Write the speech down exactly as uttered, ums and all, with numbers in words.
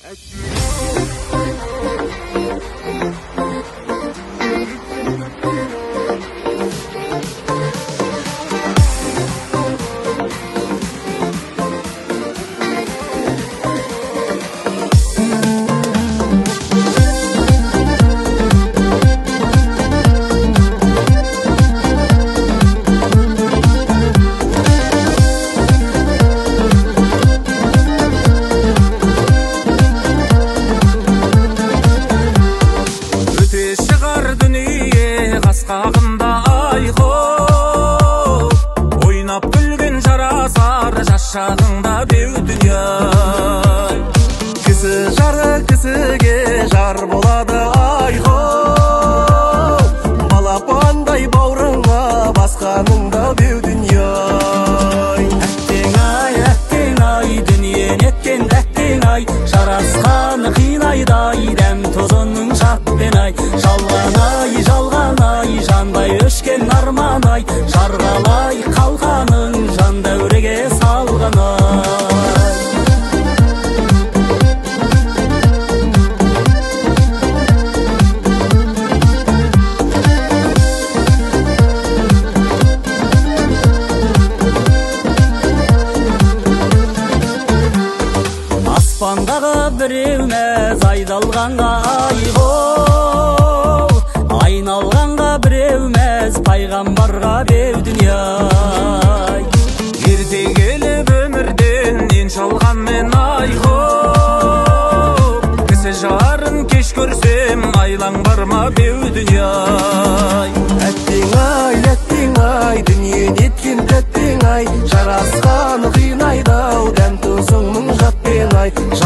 Қағында айқоп, ойнап күлген жарасар жас шағыңда беу дүния. Кісі жары кісіге жар болады айқоп, балапандай баурыңа басқаныңда беу дүния. Әттең ай, әттең ай, дүние неткен әттең ай, жарасқаны қинайдай, дәм тозының жатпен ай, жалған ай, жалған ай, жандай өшкен арман ай, жарғалай қалғаның жан дәуреге салған ай. Аспандағы біреумәз айдалғанға айғол, айналғанға біреумәз пайғамбарға беу дүния. Ерте келіп өмірден ен шалған мен айғол, кісі жарын кеш көрсем айлаң бар ма беу дүния. Әттең ай, әттең ай, дүние неткен тәттең ай, жарасқаны қинайды ау, дәм тұзыңның жатпен ай.